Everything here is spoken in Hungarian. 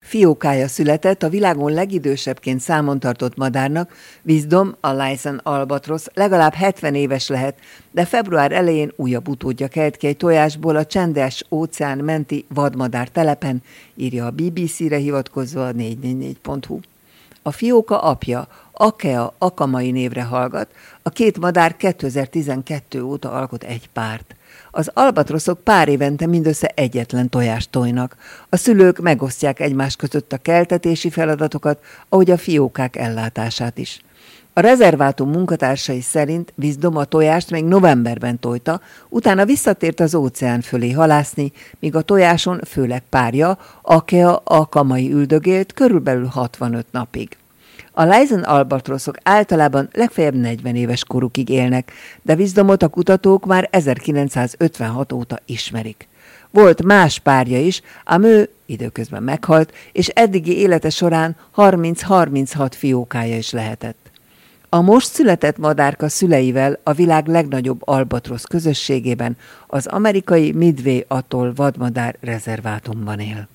Fiókája született a világon legidősebbként számon tartott madárnak, Wisdom, a Laysan albatrosz legalább 70 éves lehet, de február elején újabb utódja kelt ki egy tojásból a csendes óceán menti vadmadár telepen, írja a BBC-re hivatkozva a 444.hu. A fióka apja, Akea akamai névre hallgat, a két madár 2012 óta alkot egy párt. Az albatroszok pár évente mindössze egyetlen tojást tojnak. A szülők megosztják egymás között a keltetési feladatokat, ahogy a fiókák ellátását is. A rezervátum munkatársai szerint Wisdom a tojást még novemberben tojta, utána visszatért az óceán fölé halászni, míg a tojáson főleg párja, Akea akamai üldögélt körülbelül 65 napig. A Laysan albatroszok általában legfeljebb 40 éves korukig élnek, de Wisdomot a kutatók már 1956 óta ismerik. Volt más párja is, ám ő időközben meghalt, és eddigi élete során 30-36 fiókája is lehetett. A most született madárka szüleivel a világ legnagyobb albatrosz közösségében, az amerikai Midway atoll vadmadár rezervátumban él.